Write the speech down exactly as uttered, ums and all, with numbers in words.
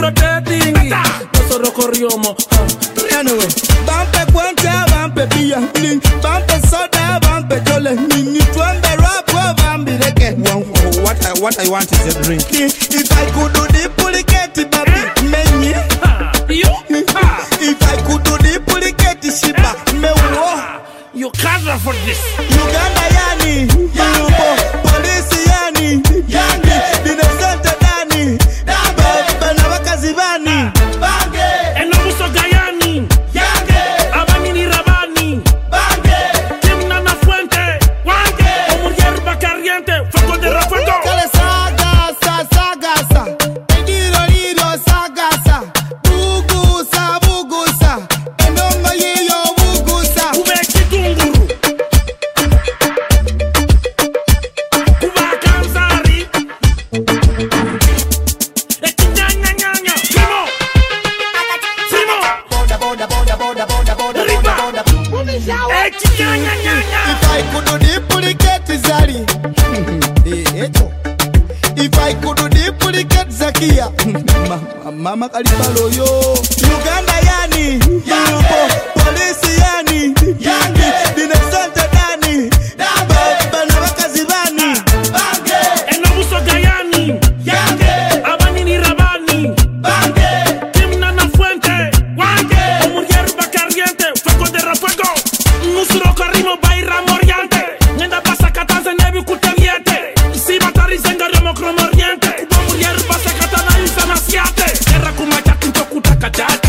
rotating. Nosotros corriamos. Anyway, bampe cuenta, bampe pilla, bampe soda, bampe jole, mini twambe rap, bambi deke. What I what I want is a drink. If I could do the puliketi, baby, meni. You? If I could do the puliketi, shiba, me wo. You can't afford this. Uganda yani, Yupo, police yani, yani, dinesante dani, dabe, benawaka zibani, bange, Enobuso Gayani, yange, Abanini Rabani, bange, Timna na Fuente, Wange, Omurier Bacariente, Fuego de Rafuego. kale sagasa, sagasa, ediro liro sagasa, bugusa, bugusa, enongo yiyo bugusa. Ube Kitunguru, Kuba Kanzari, Etinyanyanyanya, Primo, Primo, Boda, boda, boda, boda, boda, boda, Riba. boda, boda. Etinyanyanyanya. If I could do the puliketi zari, eh, echo. If I could do the puliketi zakia, Ma- mama kalipalo yo. Uganda yani, Yupo, police yani, yani, dinesante dani, dabe, benawaka zibani, bange, Enobuso Gayani, yange, Abanini Rabani, bange, Timna na Fuente, Wange, Omurier Bacariente, Fuego de Rafuego. Nusuro Karimo Baira Moriante, Nenda Basa Katanze Nebi Kuteliete, Si Batari Zengaremo Cromoriente, Kuba Murier Basa Katana Yusa Nasiate, Terra Kumacha Kinto Kutaka Jate.